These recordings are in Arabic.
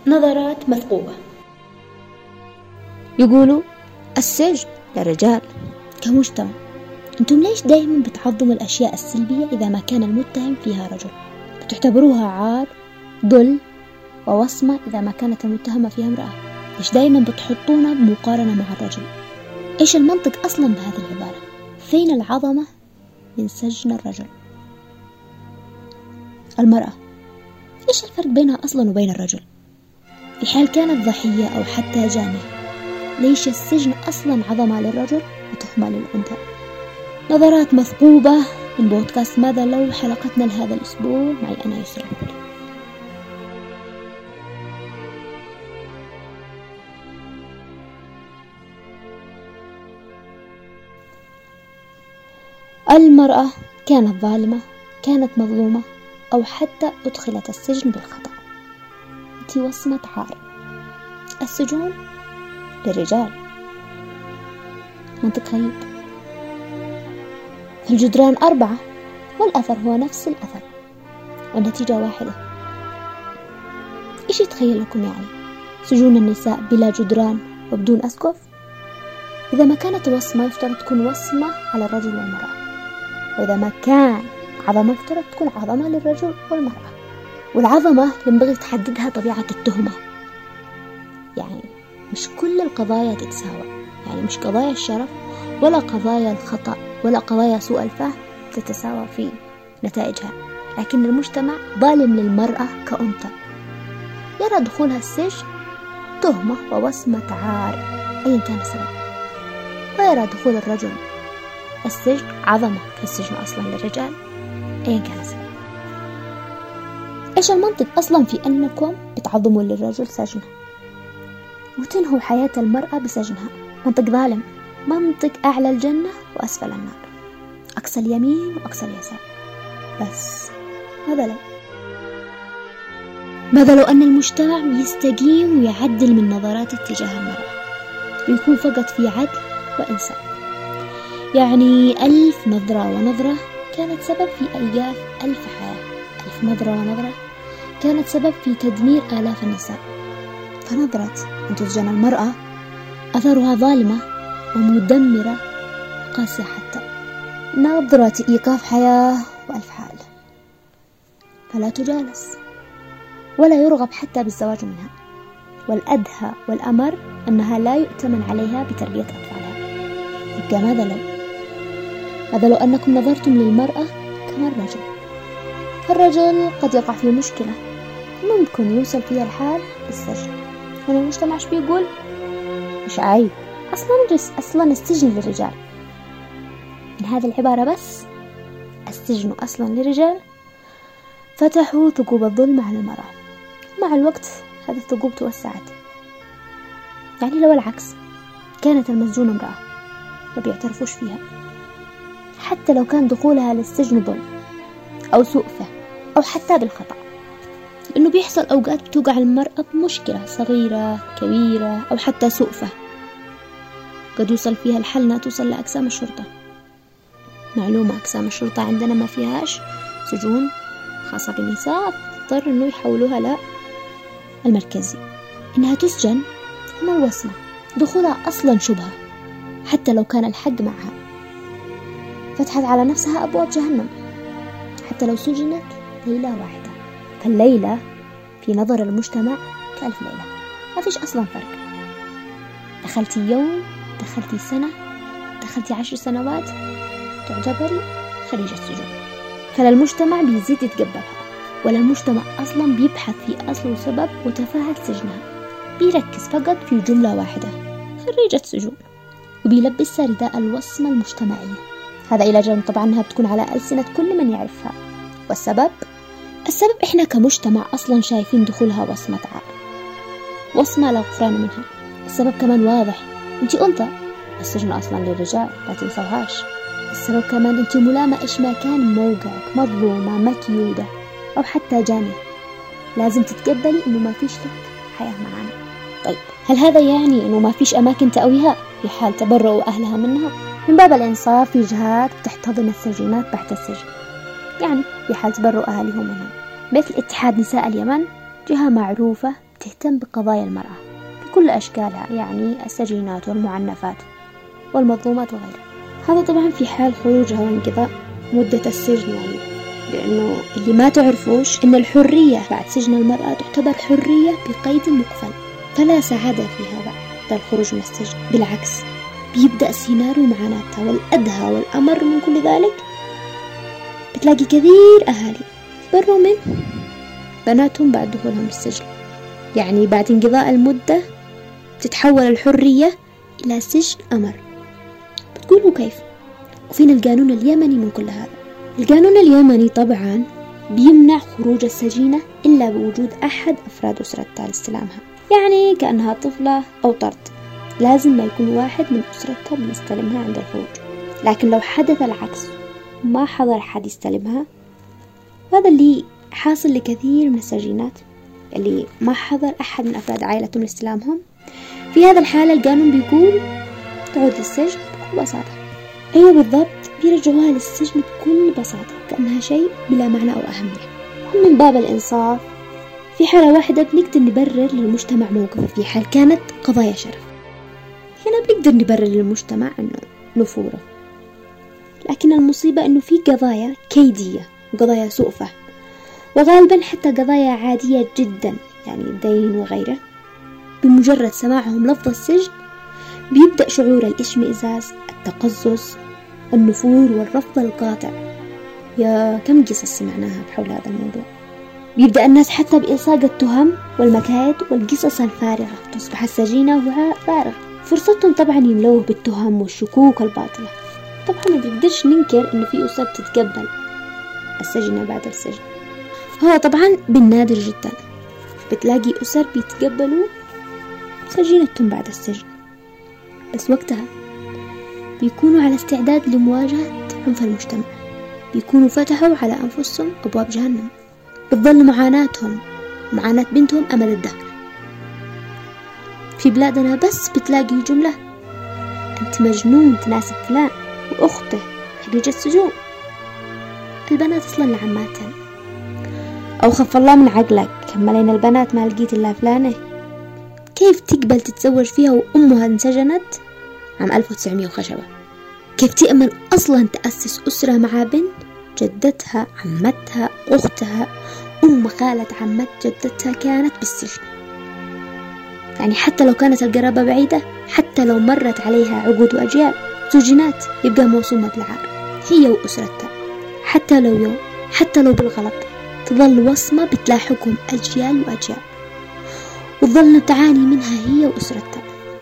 نظرات مثقوبة. يقولوا السجن للرجال. كمجتمع انتم ليش دائما بتعظموا الأشياء السلبية إذا ما كان المتهم فيها رجل؟ بتعتبروها عار، ذل ووصمة إذا ما كانت المتهمة فيها امرأة. ليش دائما بتحطونا بمقارنة مع الرجل؟ إيش المنطق أصلا بهذه العبارة؟ فين العظمة من سجن الرجل؟ المرأة إيش الفرق بينها أصلا وبين الرجل؟ في حال كانت ضحية أو حتى جانية، ليش السجن أصلا عظمة للرجل وتهمة للأنثى؟ نظرات مثقوبة من بودكاست ماذا لو، حلقتنا لهذا الأسبوع معي أنا يسرى الهولي. المرأة كانت ظالمة، كانت مظلومة، أو حتى أدخلت السجن بالخطأ. أنتِ وصمة عار. السجون للرجال. منطق غريب. الجدران 4 والأثر هو نفس الأثر والنتيجة واحدة. إيش يتخيل لكم يعني؟ سجون النساء بلا جدران وبدون أسقف؟ إذا ما كانت وصمة يفترض تكون وصمة على الرجل والمرأة، وإذا ما كان عظمة يفترض تكون عظمة للرجل والمرأة. والعظمة ينبغي تحددها طبيعة التهمة. يعني مش كل القضايا تتساوى، يعني مش قضايا الشرف ولا قضايا الخطأ ولا قضايا سوء الفهم تتساوى في نتائجها. لكن المجتمع ظالم للمرأة كأنثى، يرى دخولها السجن تهمة ووصمة عار أيا كان السبب، ويرى دخول الرجل السجن عظمة كالسجن أصلا للرجال أيا كان السبب. إيش المنطق أصلا في أنكم بتعظموا للرجل سجنه وتنهوا حياة المرأة بسجنها؟ منطق ظالم، منطق أعلى الجنة وأسفل النار، أقصى اليمين وأقصى اليسار. بس ماذا لو أن المجتمع يستقيم ويعدل من نظراته تجاه المرأة ويكون فقط في عدل وإنسان؟ يعني 1000 نظرة ونظرة كانت سبب في إيقاف 1000 حياة، 1000 نظرة ونظرة كانت سبب في تدمير آلاف النساء. فنظرة أن تسجن المرأة أثرها ظالمة ومدمرة قاسية، حتى نظرة إيقاف حياة و1000 حال. فلا تجالس ولا يرغب حتى بالزواج منها، والأدهى والأمر أنها لا يؤتمن عليها بتربية أطفالها. يبقى ماذا لو أنكم نظرتم للمرأة كما الرجل؟ فالرجل قد يقع في مشكلة ممكن يوصل فيها الحال بالسجن. هنا المجتمع شو بيقول؟ مش عيب أصلا السجن للرجال. من هذه العبارة بس السجن أصلا للرجال فتحوا ثقوب الظلم على المرأة. مع الوقت هذه الثقوب توسعت. يعني لو العكس كانت المسجونة امرأة ما بيعترفوش فيها، حتى لو كان دخولها للسجن ظلم أو سوء فهم أو حتى بالخطأ، لأنه بيحصل أوقات بتوقع المرأة بمشكلة صغيرة كبيرة أو حتى سوء فهم قد يوصل فيها الحل أنها توصل لأقسام الشرطة. معلومة أقسام الشرطة عندنا ما فيهاش سجون خاصة بالنساء، اضطر أنه يحولوها للمركزي. إنها تسجن من الوصمة، دخولها أصلا شبهة حتى لو كان الحق معها، فتحت على نفسها أبواب جهنم حتى لو سجنت ليلة واحدة. فالليلة في نظر المجتمع ك1000 ليلة، ما فيش أصلا فرق. دخلتي يوم، دخلتي سنة، دخلتي 10 سنوات، تعتبري خريجة سجون. فالمجتمع بيزيد يتقبلها، ولا المجتمع أصلا بيبحث في أصل وسبب وتفاهة سجنها، بيركز فقط في جملة واحدة خريجة سجون، وبيلبسها رداء الوصمة المجتمعية. هذا إلى جانب طبعا أنها بتكون على ألسنة كل من يعرفها. والسبب إحنا كمجتمع أصلا شايفين دخولها وصمة عار، وصمة لا غفران منها. السبب كمان واضح، أنت أنثى، السجن أصلا للرجال لا تنسوهاش. السبب كمان أنت ملامة إيش ما كان موقعك، مظلومة، مكيودة أو حتى جانية، لازم تتقبلي إنه ما فيش لك حياة معانا. طيب هل هذا يعني إنه ما فيش أماكن تأويها في حال تبرؤوا أهلها منها؟ من باب الإنصاف في جهات بتحتضن السجينات تحت السجن، يعني في حال تبرؤ أهلهم منها، مثل اتحاد نساء اليمن، جهة معروفة تهتم بقضايا المرأة بكل أشكالها، يعني السجينات والمعنفات والمظلومات وغيرها. هذا طبعا في حال خروجها وانقضاء مدة السجن، يعني لأنه اللي ما تعرفوش إن الحرية بعد سجن المرأة تعتبر حرية بقيد مقفل، فلا سعادة في هذا الخروج من السجن، بالعكس بيبدأ سيناريو معاناتها. والأدهى والأمر من كل ذلك بتلاقي كثير أهالي بروا من بناتهم بعد دخولهم السجن، يعني بعد انقضاء المدة بتتحول الحرية إلى سجن أمر. بتقولوا كيف؟ وفين القانون اليمني من كل هذا؟ القانون اليمني طبعا بيمنع خروج السجينة إلا بوجود أحد أفراد أسرتها لاستلامها، يعني كأنها طفلة أو طرد، لازم ما يكون واحد من أسرتها بيستلمها عند الخروج. لكن لو حدث العكس ما حضر حد يستلمها، هذا اللي حاصل لكثير من السجينات اللي ما حضر أحد من أفراد عائلتهم لاستلامهم، في هذا الحالة القانون بيقول تعود للسجن بكل بساطة. أيوة بالضبط، بيرجعوها للسجن بكل بساطة كأنها شيء بلا معنى أو أهمية. هم من باب الإنصاف في حالة واحدة بنقدر نبرر للمجتمع موقفه في حال كانت قضايا شرف، هنا بنقدر نبرر للمجتمع أنه نفوره. لكن المصيبة أنه في قضايا كيدية وقضايا سوء فهم، وغالبا حتى قضايا عادية جدا يعني الدين وغيره، بمجرد سماعهم لفظ السجن بيبدأ شعور الإشمئزاز، التقزز، النفور والرفض القاطع. يا كم قصص سمعناها بحول هذا الموضوع. بيبدأ الناس حتى بإلصاق التهم والمكايد والقصص الفارغة، تصبح السجينة وعاء فارغ، فرصتهم طبعا يملوه بالتهم والشكوك الباطلة. طبعا ما بنقدرش ننكر إنه في أسر تتقبل السجن بعد السجن، هو طبعا بالنادر جدا بتلاقي أسر بيتقبلوا سجينتهم بعد السجن، بس وقتها بيكونوا على استعداد لمواجهة عنف المجتمع، بيكونوا فتحوا على أنفسهم أبواب جهنم، بتظل معاناتهم معاناة بنتهم أمل الدهر. في بلادنا بس بتلاقي جملة أنت مجنون تناسب فلان وأخته خريجة السجون، البنات أصلا لعماتهم، أو خف الله من عقلك كملين البنات ما لقيت إلا فلانة. كيف تقبل تتزوج فيها وأمها انسجنت عام 1900 وخشبة؟ كيف تأمن أصلا تأسس أسرة مع بنت جدتها عمتها أختها أم خالة عمت جدتها كانت بالسجن؟ يعني حتى لو كانت القرابة بعيدة، حتى لو مرت عليها عقود وأجيال، سجنات يبقى موسومة بالعار هي وأسرتها، حتى لو يوم، حتى لو بالغلط، تظل وصمة بتلاحقهم أجيال وأجيال، وتظل تعاني منها هي وأسرتها.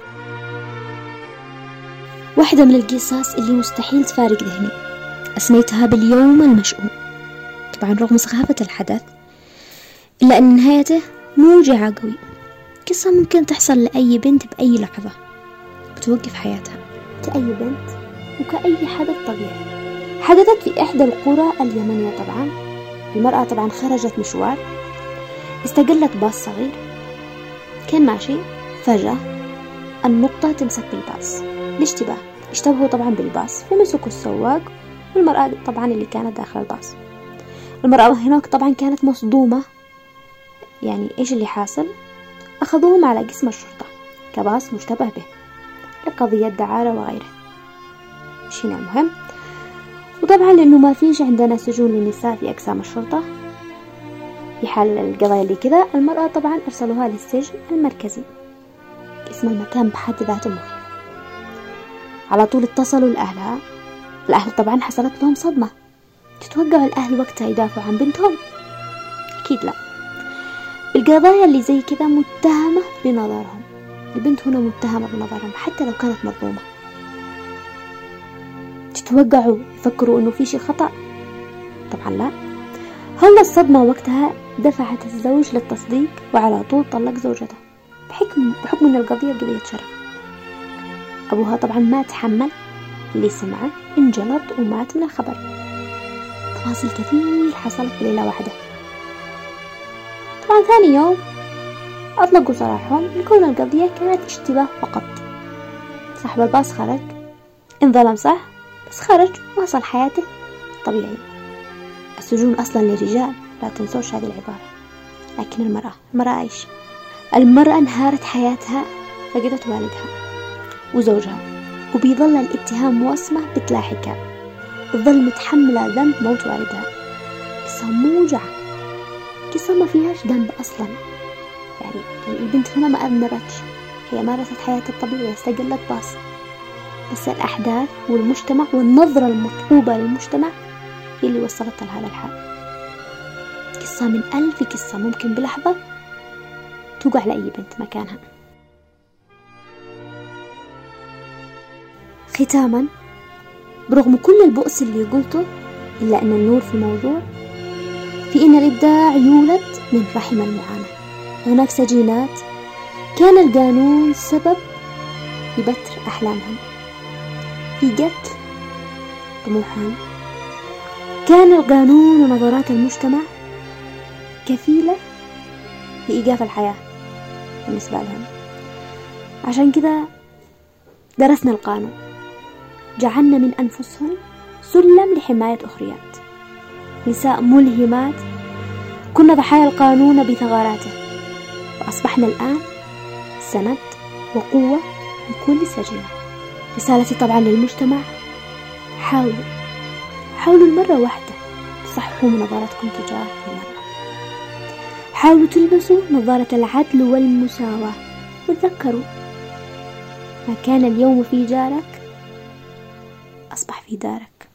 واحدة من القصص اللي مستحيل تفارق ذهني أسميتها باليوم المشؤوم، طبعا رغم سخافة الحدث إلا أن نهايته موجعة قوي. قصة ممكن تحصل لأي بنت بأي لحظة، بتوقف حياتها كأي بنت وكأي حدث طبيعي. حدثت في إحدى القرى اليمنية. طبعا المرأة طبعا خرجت مشوار، استقلت باص صغير كان ماشي، فجأة النقطة تمسك بالباص الاشتباه، اشتبهوا طبعا بالباص، فمسكوا السواق والمرأة طبعا اللي كانت داخل الباص. المرأة هناك طبعا كانت مصدومة، يعني ايش اللي حاصل؟ أخذوهم على قسم الشرطة كباص مشتبه به لقضية دعارة وغيره. مش هنا المهم، وطبعا لأنه ما فيش عندنا سجون للنساء في أقسام الشرطة في حال القضايا اللي كذا، المرأة طبعا أرسلوها للسجن المركزي. اسم المكان بحد ذاته مخيف. على طول اتصلوا لأهلها، الأهل طبعا حصلت لهم صدمة. تتوقع الأهل وقتها يدافعوا عن بنتهم؟ أكيد لا. القضايا اللي زي كذا متهمة بنظرهم، البنت هنا متهمة بنظرهم حتى لو كانت مظلومة. تتوقعوا يفكروا إنه في شيء خطأ؟ طبعا لا. هل الصدمة وقتها دفعت الزوج للتصديق وعلى طول طلق زوجته بحكم إن القضية قضية شرف. أبوها طبعا ما تحمل اللي سمعه، انجلط ومات من الخبر. تفاصيل كثير حصلت بليلة واحدة. طبعا ثاني يوم أطلقوا سراحهم لكون القضية كانت اشتباه فقط. صاحب الباص خرج، انظلم صح، بس خرج وصل حياته طبيعي. السجون أصلا للرجال، لا تنسوش هذه العبارة. لكن المرأة إيش؟ المرأة انهارت حياتها، فقدت والدها وزوجها، وبيظل الاتهام وصمة بتلاحقها، بتظل متحملة ذنب موت والدها. قصة موجعة، قصة ما فيهاش ذنب أصلا. يعني البنت هنا ما أذنبتش، هي مارست حياتها الطبيعية، استقلت باص، بس الأحداث والمجتمع والنظرة المطلوبة للمجتمع هي اللي وصلتها لهذا الحال. قصة من 1000 قصة ممكن بلحظة توقع لأي بنت مكانها. ختاما، برغم كل البؤس اللي قلته، إلا أن النور في الموضوع في أن الإبداع يولد من رحم المعاناة. هناك سجينات كان القانون سبب في بتر أحلامهم، في قتل طموحهم. كان القانون ونظرات المجتمع كفيلة بإيقاف الحياة بالنسبة لهم. عشان كذا درسنا القانون، جعلنا من أنفسهم سلم لحماية أخريات، نساء ملهمات كنا ضحايا القانون بثغراته، وأصبحنا الآن سند وقوة لكل سجينة. رسالتي طبعا للمجتمع، حاولوا المرة واحدة تصححوا من نظرتكم تجاه المرأة، حاولوا تلبسوا نظارة العدل والمساواة، وتذكروا ما كان اليوم في جارك أصبح في دارك.